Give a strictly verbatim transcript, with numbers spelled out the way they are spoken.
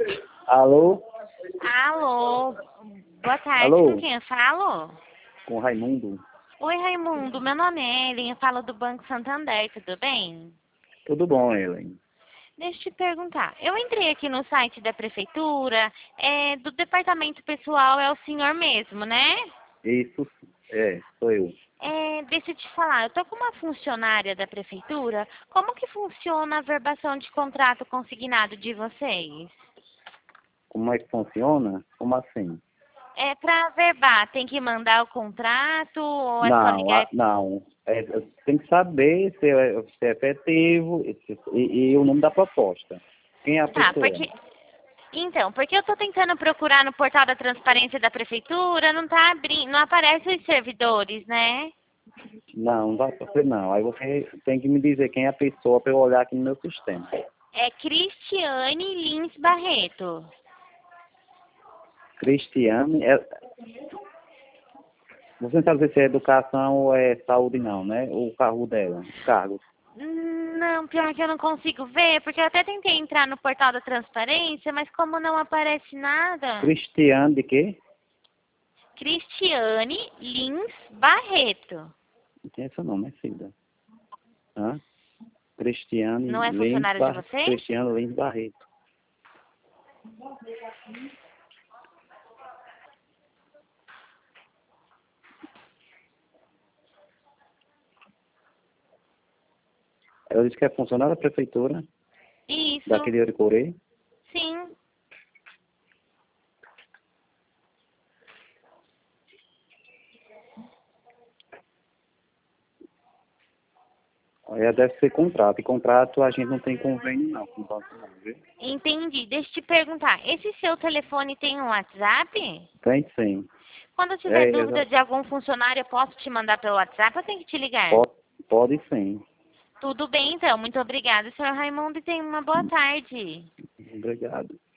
Alô? Alô, boa tarde, Alô? com quem eu falo? Com Raimundo? Oi, Raimundo, meu nome é Ellen, eu falo do Banco Santander, tudo bem? Tudo bom, Ellen? Deixa eu te perguntar, eu entrei aqui no site da prefeitura, é, do departamento pessoal é o senhor mesmo, né? Isso, é, sou eu. É, deixa eu te falar, eu tô com uma funcionária da prefeitura, como que funciona a verbação de contrato consignado de vocês? Como é que funciona? Como assim? É, para verbar, tem que mandar o contrato ou é só Não, ligar? a- não. É, tem que saber se é, se é efetivo e, se- e- e o nome da proposta. Quem é a Tá, pessoa? porque então, porque eu tô tentando procurar no portal da transparência da prefeitura, não tá abrindo, não aparece os servidores, né? Não, não vai ser não. Aí você tem que me dizer quem é a pessoa para eu olhar aqui no meu sistema. É Cristiane Lins Barreto. Cristiane, é, você não sabe dizer se é educação ou é saúde não, né? O cargo dela, os cargos. Hum, Não, pior que eu não consigo ver, porque eu até tentei entrar no portal da transparência, mas como não aparece nada. Cristiane de quê? Cristiane Lins Barreto. Não tem esse nome, é Cida. Hã? Cristiane Não é Lins, funcionário de Bar... vocês? Cristiano Lins Barreto. Ela disse que é funcionária da prefeitura Isso, daqui de Oricorê. sim. Aí deve ser contrato. E contrato a gente não tem convênio não, com o banco não, viu? Entendi. Deixa eu te perguntar, esse seu telefone tem um WhatsApp? Tem sim. Quando eu tiver É, dúvida exa- de algum funcionário, eu posso te mandar pelo WhatsApp ou tenho que te ligar? pode, pode sim. Tudo bem, então. Muito obrigada, senhor Raimundo, e tenha uma boa tarde. Obrigado.